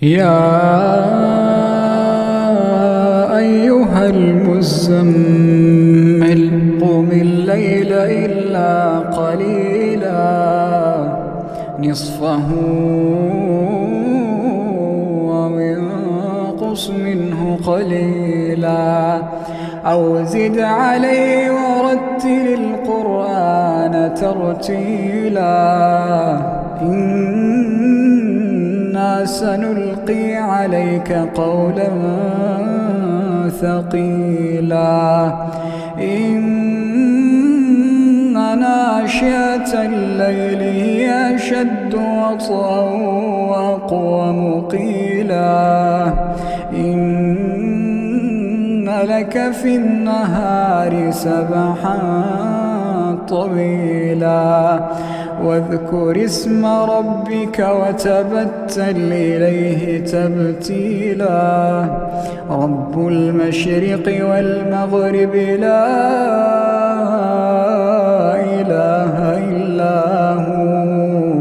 يا أيها المزمل قم الليل إلا قليلا نصفه أو انقص منه قليلا أو زد عليه ورتل القرآن ترتيلا إنا سنلقي عليك قولا ثقيلا إن ناشئة الليل هي أشد وطئا وأقوم قيلا إن لك في النهار سبحا طويلا واذكر اسم ربك وتبتل إليه تبتيلا رب المشرق والمغرب لا إله إلا هو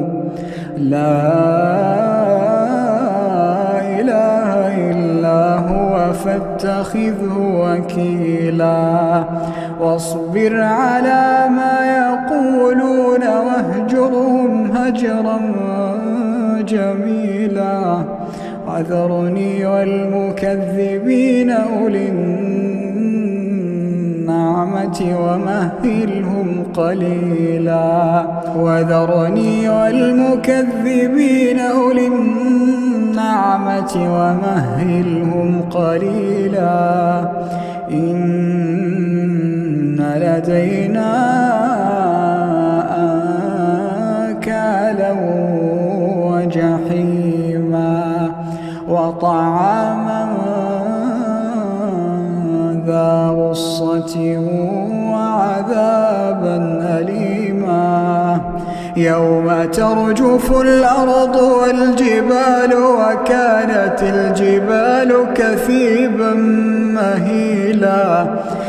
فاتخذه وكيلا واصبر على ما يقولون واهجرهم هجرا جميلا وذرني والمكذبين أولي النعمة ومهلهم قليلا وذرني والمكذبين أولي النعمة ومهلهم قليلا إن لدينا أنكالا وجحيما وطعاما ذا غصة وعذابا أليما يوم ترجف الأرض والجبال وكانت الجبال كثيبا مهيلا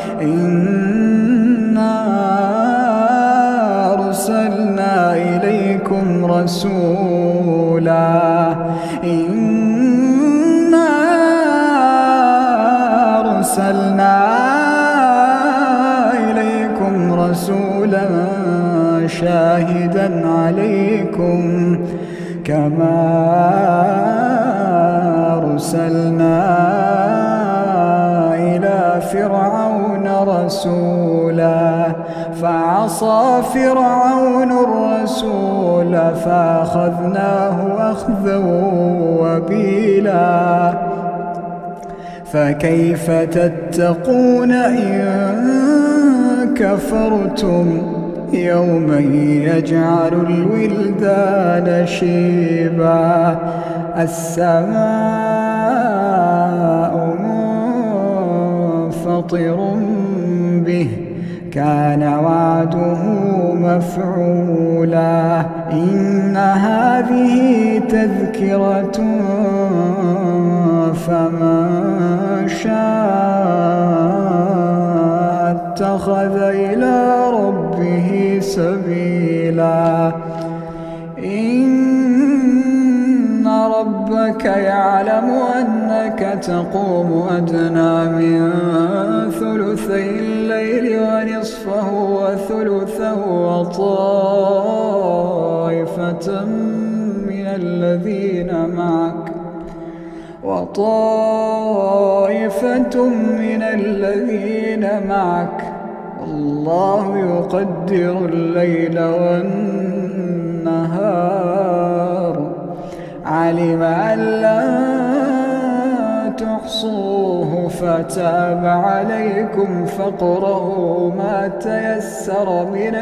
إنا أرسلنا إليكم رسولا شاهدا عليكم كما أرسلنا إلى فرعون رسولا فعصى فرعون الرسول فأخذناه أخذا وبيلا فكيف تتقون إن كفرتم يوما يجعل الولدان شيبا السماء منفطر به كان وعده مفعولا إن هذه تذكرة فمن شاء اتخذ إلى ربه سبيلا إن ربك يعلم أنك تقوم أدنى من ثلثي الليل ونصفه وثلثه وطائفة من الذين معك والله يقدر الليل والنهار علم أن لا تحصوه فتاب عليكم فاقرؤوا ما تيسر من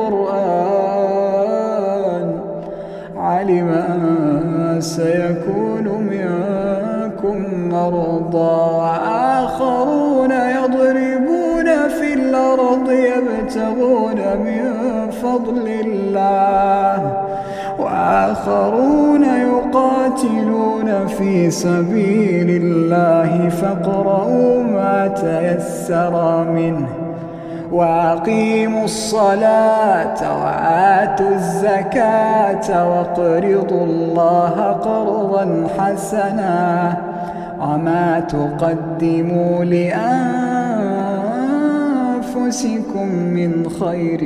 القرآن علم أن سيكون منكم مرضى وآخرون يضربون في الأرض يبتغون من فضل الله وآخرون يقاتلون في سبيل الله فاقرؤوا ما تيسر منه وأقيموا الصلاة وآتوا الزكاة وأقرضوا الله قرضا حسنا وما تقدموا لأنفسكم من خير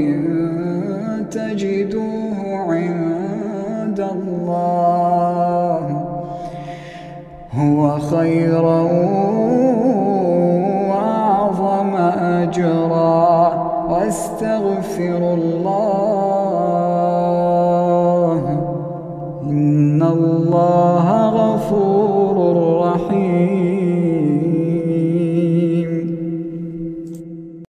تجدوه عند الله هو خيرا وأعظم أجرا واستغفروا الله